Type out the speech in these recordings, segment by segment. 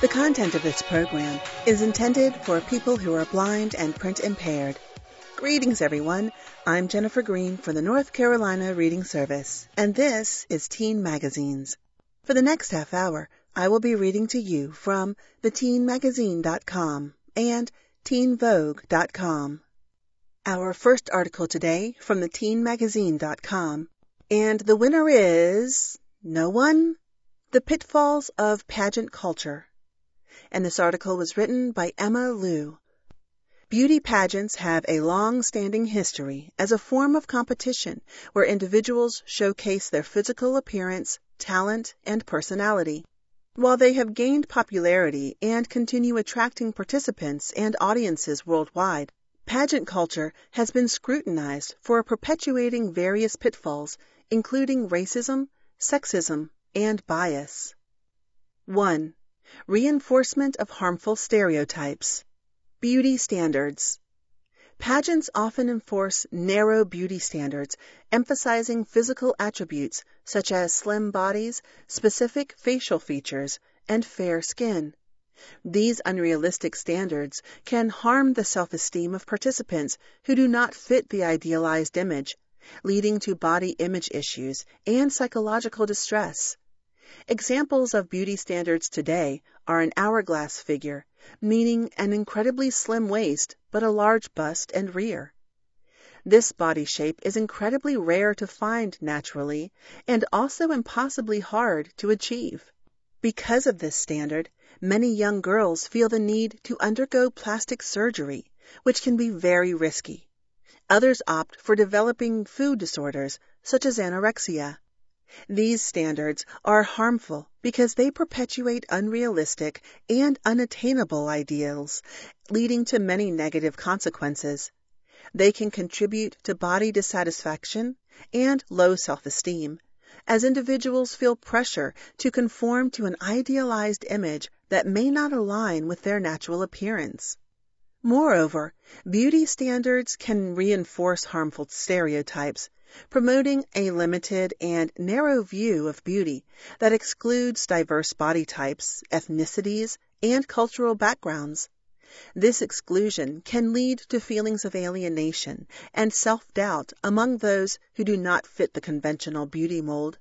The content of this program is intended for people who are blind and print impaired. Greetings, everyone. I'm Jennifer Green for the North Carolina Reading Service, and this is Teen Magazines. For the next half hour, I will be reading to you from theteenmagazine.com and teenvogue.com. Our first article today from theteenmagazine.com, and the winner is... no one? The Pitfalls of Pageant Culture. And this article was written by Emma Liu. Beauty pageants have a long-standing history as a form of competition where individuals showcase their physical appearance, talent, and personality. While they have gained popularity and continue attracting participants and audiences worldwide, pageant culture has been scrutinized for perpetuating various pitfalls, including racism, sexism, and bias. 1. Reinforcement of harmful stereotypes. Beauty standards. Pageants often enforce narrow beauty standards, emphasizing physical attributes such as slim bodies, specific facial features, and fair skin. These unrealistic standards can harm the self-esteem of participants who do not fit the idealized image, leading to body image issues and psychological distress. Examples of beauty standards today are an hourglass figure, meaning an incredibly slim waist but a large bust and rear. This body shape is incredibly rare to find naturally and also impossibly hard to achieve. Because of this standard, many young girls feel the need to undergo plastic surgery, which can be very risky. Others opt for developing food disorders, such as anorexia. These standards are harmful because they perpetuate unrealistic and unattainable ideals, leading to many negative consequences. They can contribute to body dissatisfaction and low self-esteem, as individuals feel pressure to conform to an idealized image that may not align with their natural appearance. Moreover, beauty standards can reinforce harmful stereotypes, promoting a limited and narrow view of beauty that excludes diverse body types, ethnicities, and cultural backgrounds. This exclusion can lead to feelings of alienation and self-doubt among those who do not fit the conventional beauty mold.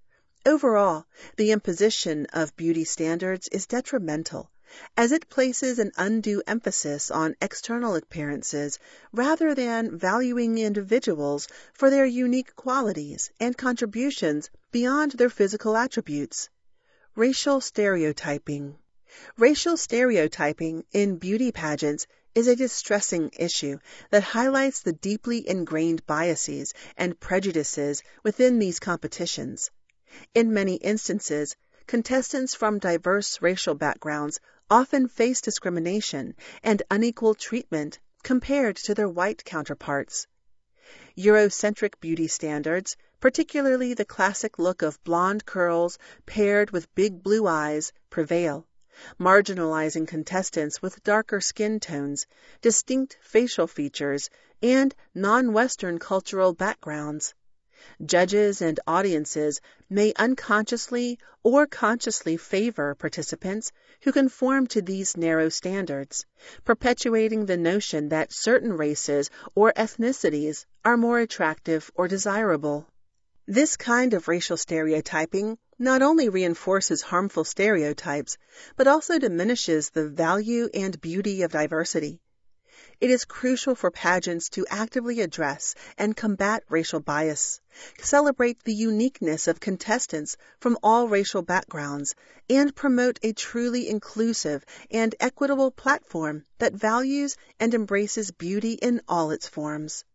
Overall, the imposition of beauty standards is detrimental, as it places an undue emphasis on external appearances rather than valuing individuals for their unique qualities and contributions beyond their physical attributes. Racial stereotyping. Racial stereotyping in beauty pageants is a distressing issue that highlights the deeply ingrained biases and prejudices within these competitions. In many instances, contestants from diverse racial backgrounds often face discrimination and unequal treatment compared to their white counterparts. Eurocentric beauty standards, particularly the classic look of blonde curls paired with big blue eyes, prevail, marginalizing contestants with darker skin tones, distinct facial features, and non-Western cultural backgrounds. Judges and audiences may unconsciously or consciously favor participants who conform to these narrow standards, perpetuating the notion that certain races or ethnicities are more attractive or desirable. This kind of racial stereotyping not only reinforces harmful stereotypes, but also diminishes the value and beauty of diversity. It is crucial for pageants to actively address and combat racial bias, celebrate the uniqueness of contestants from all racial backgrounds, and promote a truly inclusive and equitable platform that values and embraces beauty in all its forms.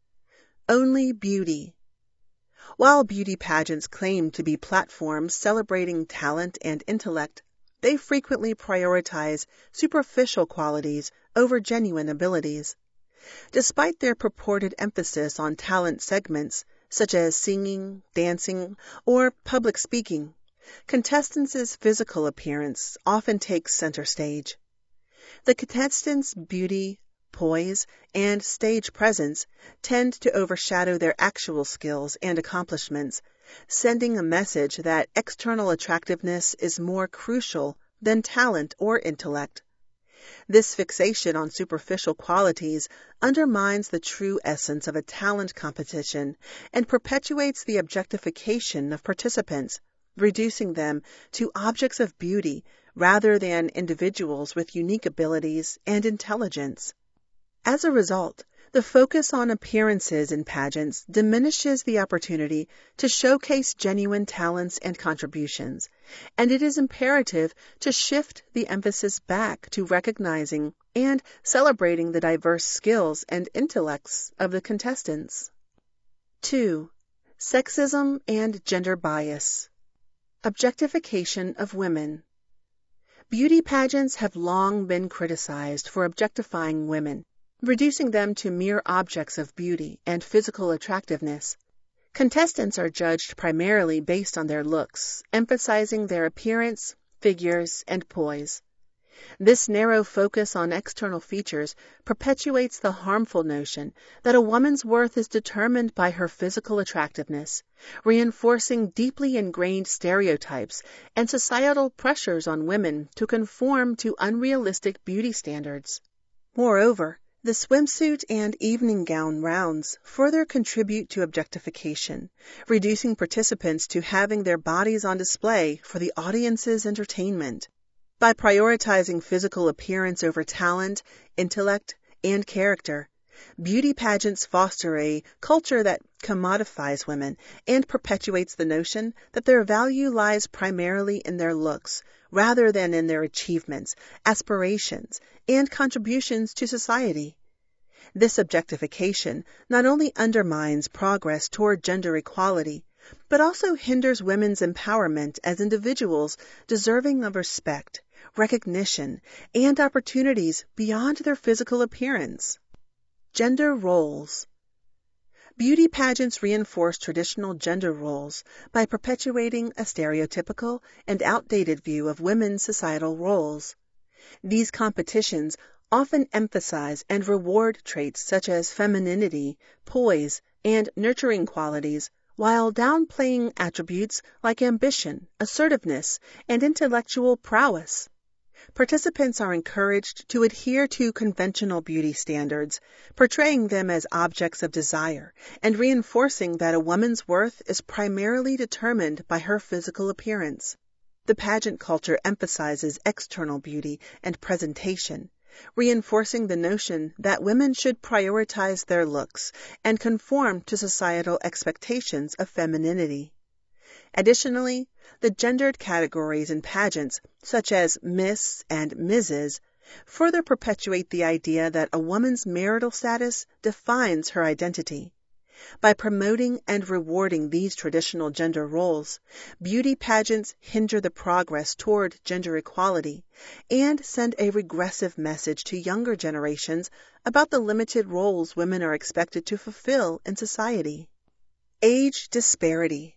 Only beauty. While beauty pageants claim to be platforms celebrating talent and intellect, they frequently prioritize superficial qualities over genuine abilities. Despite their purported emphasis on talent segments, such as singing, dancing, or public speaking, contestants' physical appearance often takes center stage. The contestants' beauty, poise, and stage presence tend to overshadow their actual skills and accomplishments, sending a message that external attractiveness is more crucial than talent or intellect. This fixation on superficial qualities undermines the true essence of a talent competition and perpetuates the objectification of participants, reducing them to objects of beauty rather than individuals with unique abilities and intelligence. As a result, the focus on appearances in pageants diminishes the opportunity to showcase genuine talents and contributions, and it is imperative to shift the emphasis back to recognizing and celebrating the diverse skills and intellects of the contestants. 2. Sexism and gender bias. Objectification of women. Beauty pageants have long been criticized for objectifying women, reducing them to mere objects of beauty and physical attractiveness. Contestants are judged primarily based on their looks, emphasizing their appearance, figures, and poise. This narrow focus on external features perpetuates the harmful notion that a woman's worth is determined by her physical attractiveness, reinforcing deeply ingrained stereotypes and societal pressures on women to conform to unrealistic beauty standards. Moreover, the swimsuit and evening gown rounds further contribute to objectification, reducing participants to having their bodies on display for the audience's entertainment. By prioritizing physical appearance over talent, intellect, and character, beauty pageants foster a culture that commodifies women and perpetuates the notion that their value lies primarily in their looks, rather than in their achievements, aspirations, and contributions to society. This objectification not only undermines progress toward gender equality, but also hinders women's empowerment as individuals deserving of respect, recognition, and opportunities beyond their physical appearance. Gender roles. Beauty pageants reinforce traditional gender roles by perpetuating a stereotypical and outdated view of women's societal roles. These competitions often emphasize and reward traits such as femininity, poise, and nurturing qualities, while downplaying attributes like ambition, assertiveness, and intellectual prowess. Participants are encouraged to adhere to conventional beauty standards, portraying them as objects of desire and reinforcing that a woman's worth is primarily determined by her physical appearance. The pageant culture emphasizes external beauty and presentation, reinforcing the notion that women should prioritize their looks and conform to societal expectations of femininity. Additionally, the gendered categories in pageants, such as Miss and Mrs., further perpetuate the idea that a woman's marital status defines her identity. By promoting and rewarding these traditional gender roles, beauty pageants hinder the progress toward gender equality and send a regressive message to younger generations about the limited roles women are expected to fulfill in society. Age disparity.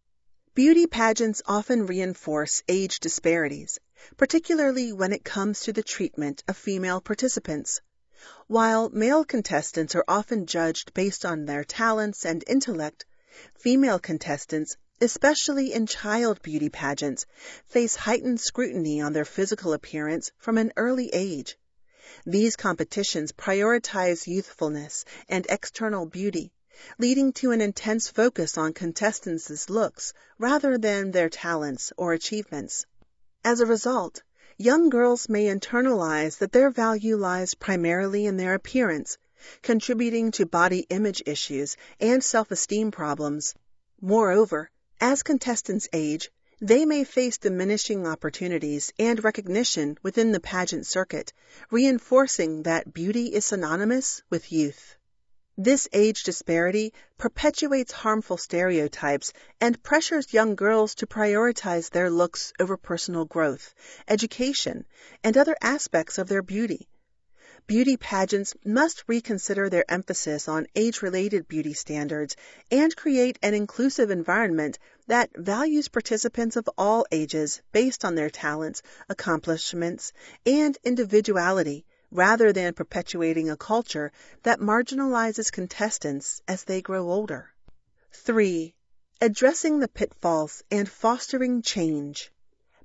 Beauty pageants often reinforce age disparities, particularly when it comes to the treatment of female participants. While male contestants are often judged based on their talents and intellect, female contestants, especially in child beauty pageants, face heightened scrutiny on their physical appearance from an early age. These competitions prioritize youthfulness and external beauty, leading to an intense focus on contestants' looks rather than their talents or achievements. As a result, young girls may internalize that their value lies primarily in their appearance, contributing to body image issues and self-esteem problems. Moreover, as contestants age, they may face diminishing opportunities and recognition within the pageant circuit, reinforcing that beauty is synonymous with youth. This age disparity perpetuates harmful stereotypes and pressures young girls to prioritize their looks over personal growth, education, and other aspects of their beauty. Beauty pageants must reconsider their emphasis on age-related beauty standards and create an inclusive environment that values participants of all ages based on their talents, accomplishments, and individuality, rather than perpetuating a culture that marginalizes contestants as they grow older. 3. Addressing the pitfalls and fostering change.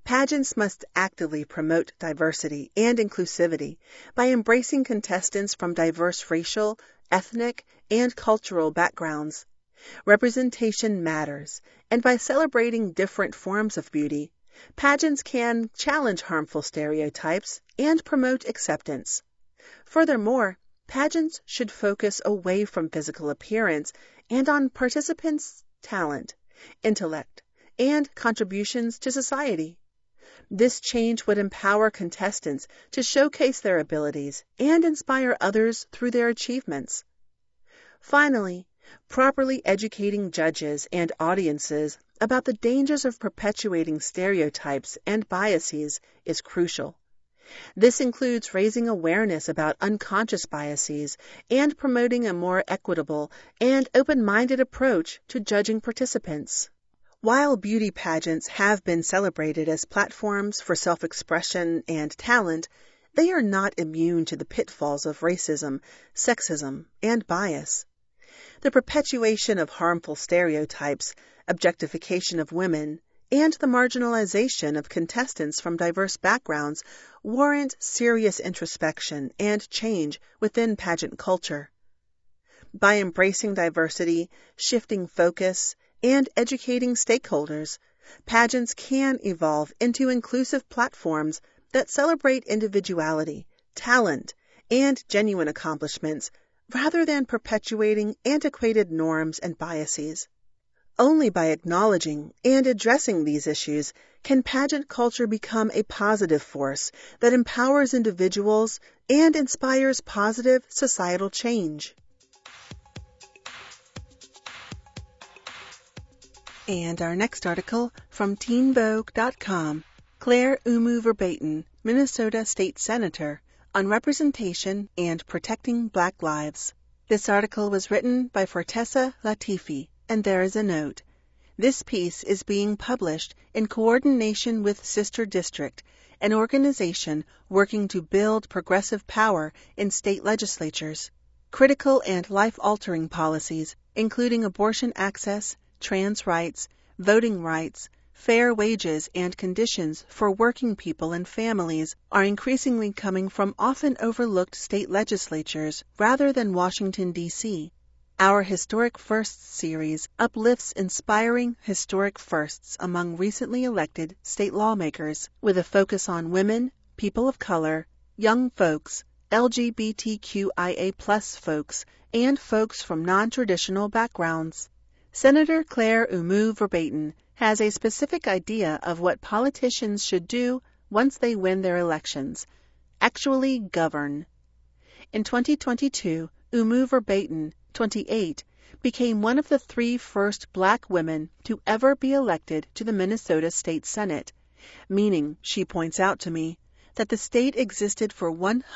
Pageants must actively promote diversity and inclusivity by embracing contestants from diverse racial, ethnic, and cultural backgrounds. Representation matters, and by celebrating different forms of beauty, pageants can challenge harmful stereotypes and promote acceptance. Furthermore, pageants should focus away from physical appearance and on participants' talent, intellect, and contributions to society. This change would empower contestants to showcase their abilities and inspire others through their achievements. Finally, properly educating judges and audiences about the dangers of perpetuating stereotypes and biases is crucial. This includes raising awareness about unconscious biases and promoting a more equitable and open-minded approach to judging participants. While beauty pageants have been celebrated as platforms for self-expression and talent, they are not immune to the pitfalls of racism, sexism, and bias. The perpetuation of harmful stereotypes, objectification of women, and the marginalization of contestants from diverse backgrounds warrant serious introspection and change within pageant culture. By embracing diversity, shifting focus, and educating stakeholders, pageants can evolve into inclusive platforms that celebrate individuality, talent, and genuine accomplishments rather than perpetuating antiquated norms and biases. Only by acknowledging and addressing these issues can pageant culture become a positive force that empowers individuals and inspires positive societal change. And our next article from TeenVogue.com, Claire Umu Verbaeten, Minnesota State Senator, on representation and protecting Black lives. This article was written by Fortessa Latifi, and there is a note. This piece is being published in coordination with Sister District, an organization working to build progressive power in state legislatures. Critical and life-altering policies, including abortion access, trans rights, voting rights, fair wages and conditions for working people and families are increasingly coming from often overlooked state legislatures rather than Washington, D.C. Our Historic Firsts series uplifts inspiring historic firsts among recently elected state lawmakers with a focus on women, people of color, young folks, LGBTQIA+ folks, and folks from non-traditional backgrounds. Senator Claire Umu Verbaeten has a specific idea of what politicians should do once they win their elections: actually govern. In 2022, Umu Verbaeten, 28, became one of the 3 first Black women to ever be elected to the Minnesota State Senate, meaning, she points out to me, that the state existed for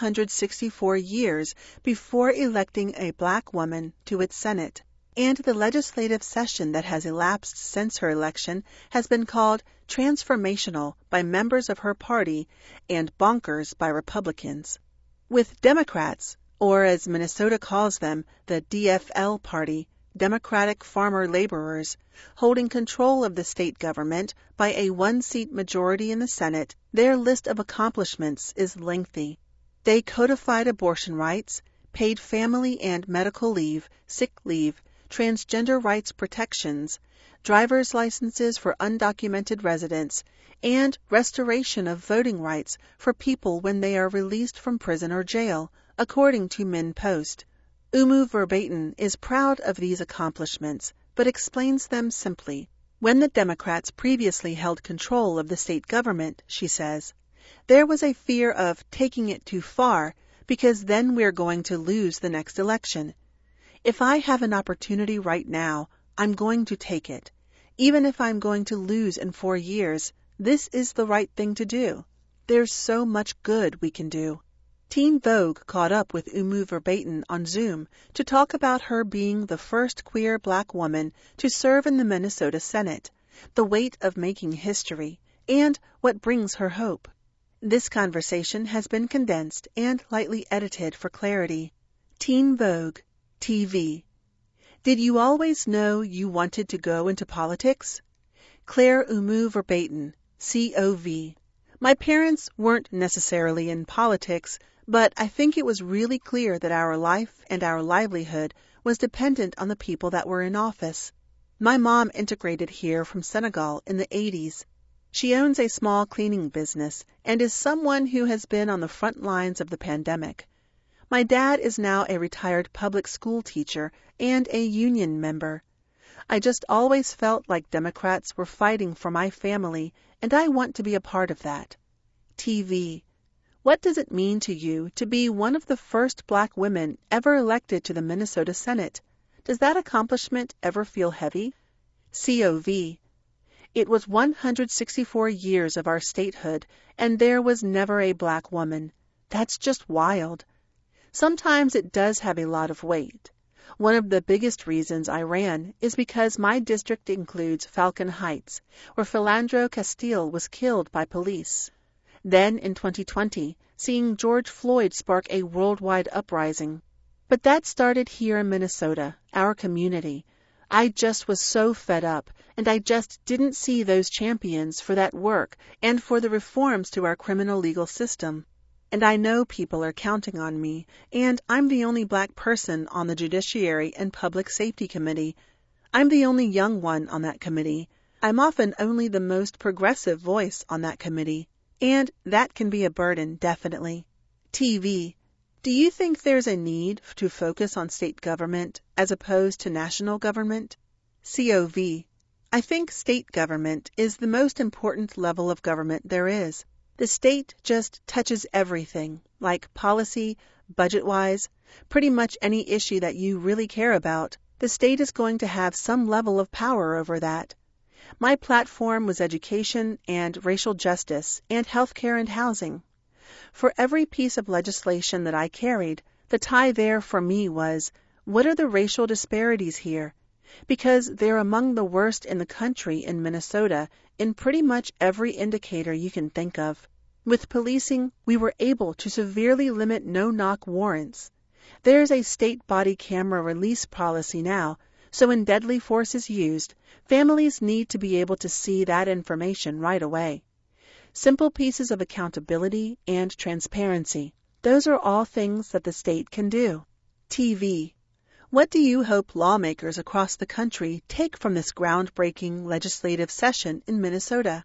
164 years before electing a Black woman to its Senate. And the legislative session that has elapsed since her election has been called transformational by members of her party and bonkers by Republicans. With Democrats, or as Minnesota calls them, the DFL party, Democratic Farmer Laborers, holding control of the state government by a 1-seat majority in the Senate, their list of accomplishments is lengthy. They codified abortion rights, paid family and medical leave, sick leave, transgender rights protections, driver's licenses for undocumented residents, and restoration of voting rights for people when they are released from prison or jail, according to MinnPost. Umu Verbaeten is proud of these accomplishments, but explains them simply. When the Democrats previously held control of the state government, she says, there was a fear of taking it too far because then we're going to lose the next election. If I have an opportunity right now, I'm going to take it. Even if I'm going to lose in 4 years, this is the right thing to do. There's so much good we can do. Teen Vogue caught up with Umu Verbaeten on Zoom to talk about her being the first queer Black woman to serve in the Minnesota Senate, the weight of making history, and what brings her hope. This conversation has been condensed and lightly edited for clarity. Teen Vogue TV. Did you always know you wanted to go into politics? Claire Umu Verbaeten, COV. My parents weren't necessarily in politics, but I think it was really clear that our life and our livelihood was dependent on the people that were in office. My mom integrated here from Senegal in the 80s. She owns a small cleaning business and is someone who has been on the front lines of the pandemic. My dad is now a retired public school teacher and a union member. I just always felt like Democrats were fighting for my family, and I want to be a part of that. TV. What does it mean to you to be one of the first Black women ever elected to the Minnesota Senate? Does that accomplishment ever feel heavy? COV. It was 164 years of our statehood, and there was never a Black woman. That's just wild. Sometimes it does have a lot of weight. One of the biggest reasons I ran is because my district includes Falcon Heights, where Philando Castile was killed by police. Then, in 2020, seeing George Floyd spark a worldwide uprising. But that started here in Minnesota, our community. I just was so fed up, and I just didn't see those champions for that work and for the reforms to our criminal legal system. And I know people are counting on me, and I'm the only Black person on the Judiciary and Public Safety Committee. I'm the only young one on that committee. I'm often only the most progressive voice on that committee, and that can be a burden, definitely. TV. Do you think there's a need to focus on state government as opposed to national government? COV. I think state government is the most important level of government there is. The state just touches everything, like policy, budget-wise, pretty much any issue that you really care about. The state is going to have some level of power over that. My platform was education and racial justice and healthcare and housing. For every piece of legislation that I carried, the tie there for me was, what are the racial disparities here? Because they're among the worst in the country in Minnesota in pretty much every indicator you can think of. With policing, we were able to severely limit no-knock warrants. There's a state body camera release policy now, so when deadly force is used, families need to be able to see that information right away. Simple pieces of accountability and transparency. Those are all things that the state can do. TV. What do you hope lawmakers across the country take from this groundbreaking legislative session in Minnesota?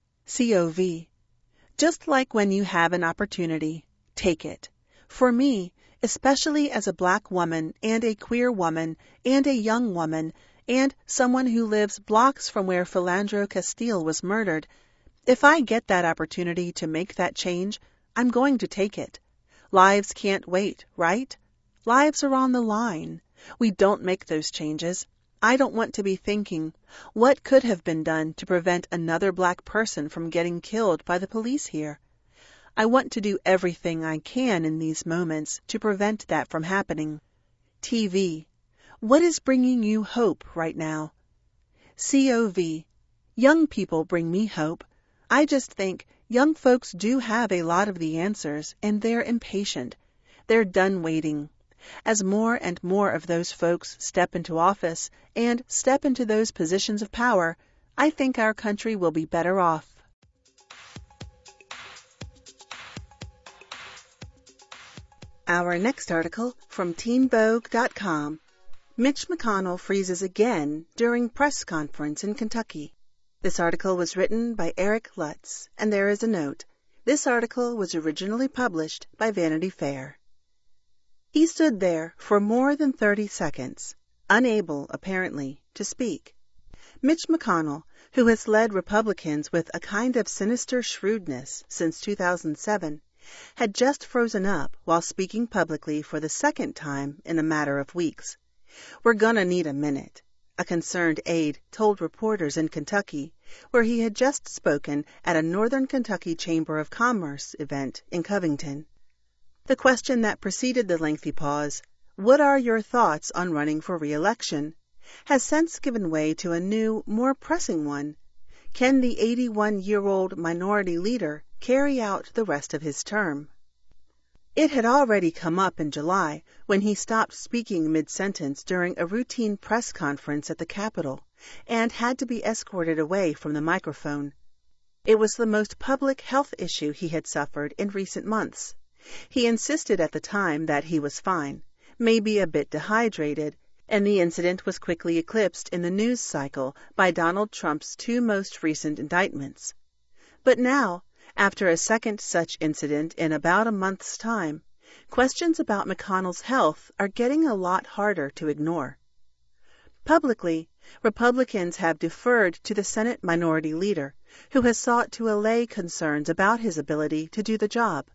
COV. Just like when you have an opportunity, take it. For me, especially as a Black woman and a queer woman and a young woman and someone who lives blocks from where Philando Castile was murdered, if I get that opportunity to make that change, I'm going to take it. Lives can't wait, right? Lives are on the line. We don't make those changes. I don't want to be thinking, what could have been done to prevent another Black person from getting killed by the police here? I want to do everything I can in these moments to prevent that from happening. TV. What is bringing you hope right now? COV. Young people bring me hope. I just think young folks do have a lot of the answers, and they're impatient. They're done waiting. As more and more of those folks step into office and step into those positions of power, I think our country will be better off. Our next article from TeenVogue.com. Mitch McConnell freezes again during press conference in Kentucky. This article was written by Eric Lutz, and there is a note. This article was originally published by Vanity Fair. He stood there for more than 30 seconds, unable, apparently, to speak. Mitch McConnell, who has led Republicans with a kind of sinister shrewdness since 2007, had just frozen up while speaking publicly for the second time in a matter of weeks. "We're gonna need a minute," a concerned aide told reporters in Kentucky, where he had just spoken at a Northern Kentucky Chamber of Commerce event in Covington. The question that preceded the lengthy pause, "What are your thoughts on running for re-election?" has since given way to a new, more pressing one. Can the 81-year-old minority leader carry out the rest of his term? It had already come up in July when he stopped speaking mid-sentence during a routine press conference at the Capitol and had to be escorted away from the microphone. It was the most public health issue he had suffered in recent months. He insisted at the time that he was fine, maybe a bit dehydrated, and the incident was quickly eclipsed in the news cycle by Donald Trump's two most recent indictments. But now, after a second such incident in about a month's time, questions about McConnell's health are getting a lot harder to ignore. Publicly, Republicans have deferred to the Senate Minority Leader, who has sought to allay concerns about his ability to do the job.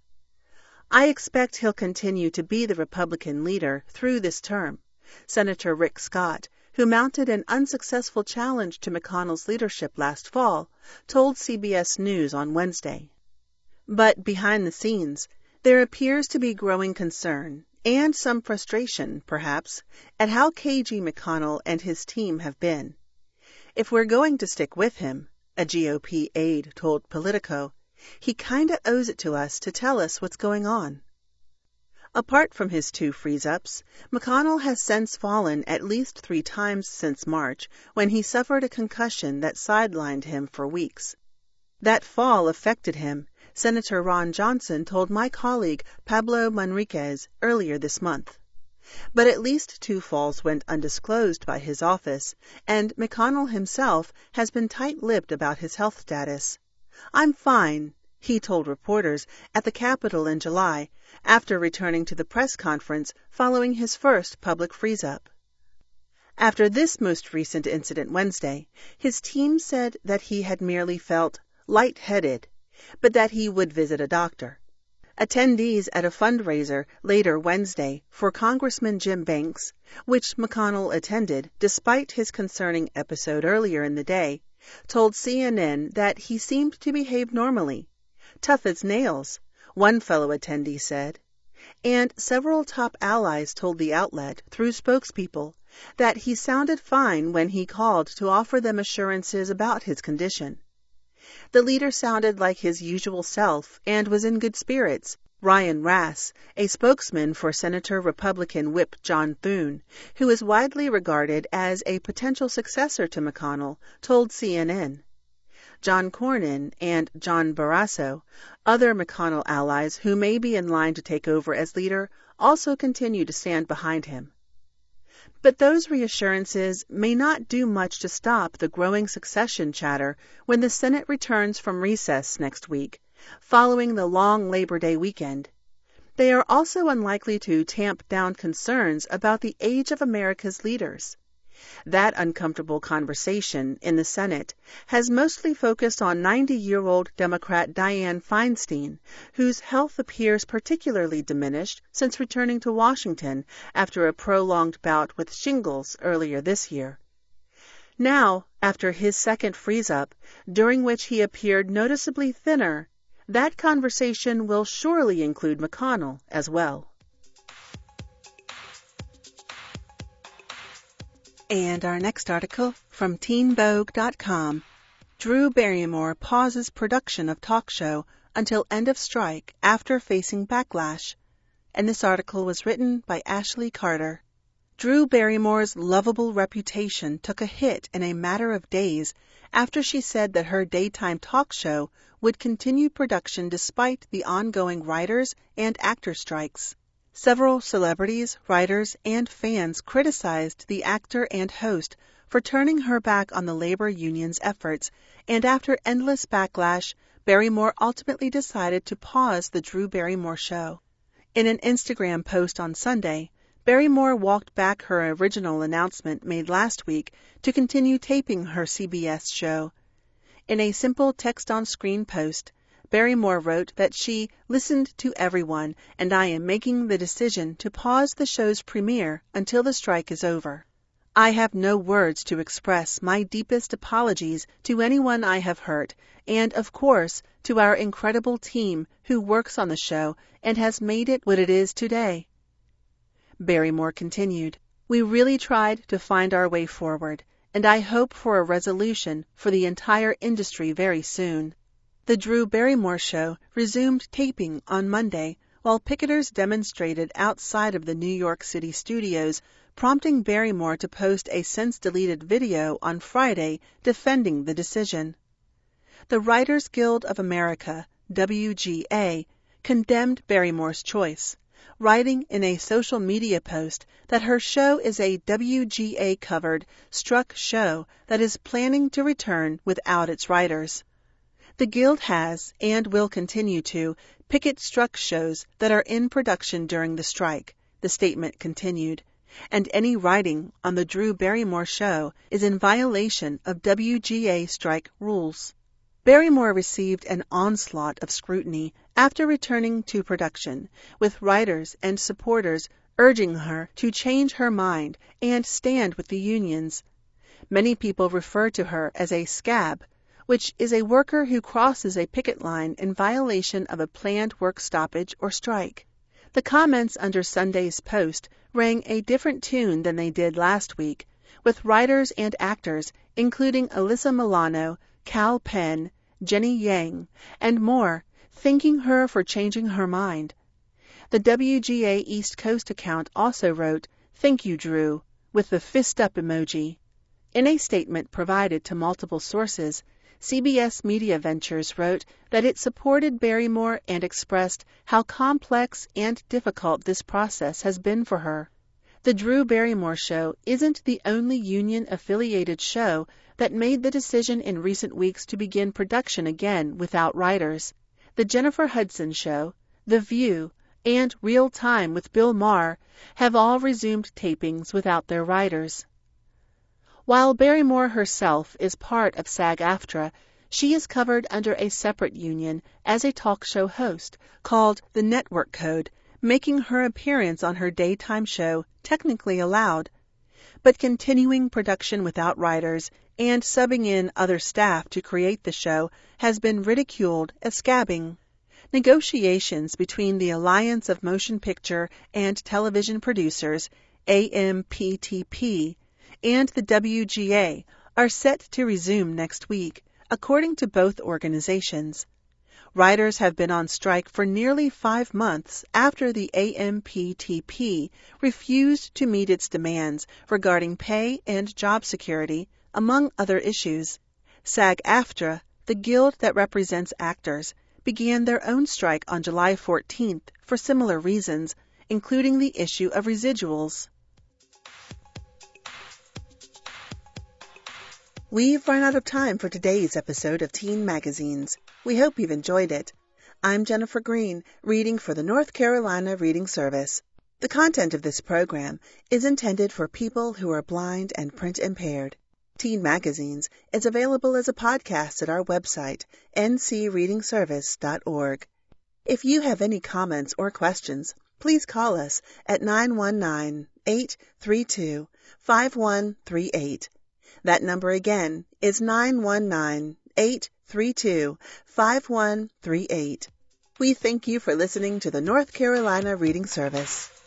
I expect he'll continue to be the Republican leader through this term. Senator Rick Scott, who mounted an unsuccessful challenge to McConnell's leadership last fall, told CBS News on Wednesday. But behind the scenes, there appears to be growing concern, and some frustration, perhaps, at how cagey McConnell and his team have been. If we're going to stick with him, a GOP aide told Politico, he kinda owes it to us to tell us what's going on. Apart from his two freeze-ups, McConnell has since fallen at least 3 times since March, when he suffered a concussion that sidelined him for weeks. That fall affected him, Senator Ron Johnson told my colleague Pablo Manriquez earlier this month. But at least 2 falls went undisclosed by his office, and McConnell himself has been tight-lipped about his health status. "I'm fine," he told reporters at the Capitol in July, after returning to the press conference following his first public freeze-up. After this most recent incident Wednesday, his team said that he had merely felt lightheaded, but that he would visit a doctor. Attendees at a fundraiser later Wednesday for Congressman Jim Banks, which McConnell attended despite his concerning episode earlier in the day, told CNN that he seemed to behave normally. "Tough as nails," one fellow attendee said. And several top allies told the outlet, through spokespeople, that he sounded fine when he called to offer them assurances about his condition. The leader sounded like his usual self and was in good spirits. Ryan Rass, a spokesman for Senator Republican Whip John Thune, who is widely regarded as a potential successor to McConnell, told CNN. John Cornyn and John Barrasso, other McConnell allies who may be in line to take over as leader, also continue to stand behind him. But those reassurances may not do much to stop the growing succession chatter when the Senate returns from recess next week, following the long Labor Day weekend. They are also unlikely to tamp down concerns about the age of America's leaders. That uncomfortable conversation in the Senate has mostly focused on 90-year-old Democrat Dianne Feinstein, whose health appears particularly diminished since returning to Washington after a prolonged bout with shingles earlier this year. Now, after his second freeze-up, during which he appeared noticeably thinner, that conversation will surely include McConnell as well. And our next article from TeenVogue.com. Drew Barrymore pauses production of talk show until end of strike after facing backlash. And this article was written by Ashley Carter. Drew Barrymore's lovable reputation took a hit in a matter of days after she said that her daytime talk show would continue production despite the ongoing writers' and actor strikes. Several celebrities, writers, and fans criticized the actor and host for turning her back on the labor union's efforts, and after endless backlash, Barrymore ultimately decided to pause the Drew Barrymore Show. In an Instagram post on Sunday, Barrymore walked back her original announcement made last week to continue taping her CBS show. In a simple text-on-screen post, Barrymore wrote that she listened to everyone, and I am making the decision to pause the show's premiere until the strike is over. I have no words to express my deepest apologies to anyone I have hurt, and, of course, to our incredible team who works on the show and has made it what it is today. Barrymore continued, "We really tried to find our way forward, and I hope for a resolution for the entire industry very soon." The Drew Barrymore Show resumed taping on Monday, while picketers demonstrated outside of the New York City studios, prompting Barrymore to post a since-deleted video on Friday defending the decision. The Writers Guild of America, WGA, condemned Barrymore's choice, writing in a social media post that her show is a WGA-covered, struck show that is planning to return without its writers. The Guild has, and will continue to, picket struck shows that are in production during the strike, the statement continued, and any writing on the Drew Barrymore show is in violation of WGA strike rules. Barrymore received an onslaught of scrutiny after returning to production, with writers and supporters urging her to change her mind and stand with the unions. Many people refer to her as a scab, which is a worker who crosses a picket line in violation of a planned work stoppage or strike. The comments under Sunday's post rang a different tune than they did last week, with writers and actors, including Alyssa Milano, Kal Penn, Jenny Yang, and more, thanking her for changing her mind. The WGA East Coast account also wrote, "Thank you, Drew," with the fist-up emoji. In a statement provided to multiple sources, CBS Media Ventures wrote that it supported Barrymore and expressed how complex and difficult this process has been for her. The Drew Barrymore Show isn't the only union-affiliated show that made the decision in recent weeks to begin production again without writers. The Jennifer Hudson Show, The View, and Real Time with Bill Maher have all resumed tapings without their writers. While Barrymore herself is part of SAG-AFTRA, she is covered under a separate union as a talk show host called The Network Code, making her appearance on her daytime show technically allowed. But continuing production without writers and subbing in other staff to create the show has been ridiculed as scabbing. Negotiations between the Alliance of Motion Picture and Television Producers, AMPTP, and the WGA are set to resume next week, according to both organizations. Writers have been on strike for nearly 5 months after the AMPTP refused to meet its demands regarding pay and job security, among other issues. SAG-AFTRA, the guild that represents actors, began their own strike on July 14th for similar reasons, including the issue of residuals. We've run out of time for today's episode of Teen Magazines. We hope you've enjoyed it. I'm Jennifer Green, reading for the North Carolina Reading Service. The content of this program is intended for people who are blind and print impaired. Teen Magazines is available as a podcast at our website, ncreadingservice.org. If you have any comments or questions, please call us at 919-832-5138. That number again is 919-832-5138. We thank you for listening to the North Carolina Reading Service.